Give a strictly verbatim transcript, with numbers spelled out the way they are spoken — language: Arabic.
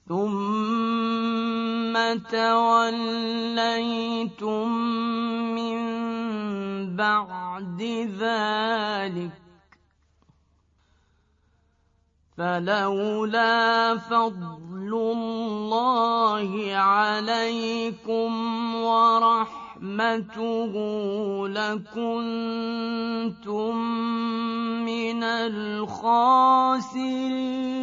ثم توليتم من بعد ذلك فلولا فضل الله عليكم ورحمته لكنتم من الخاسرين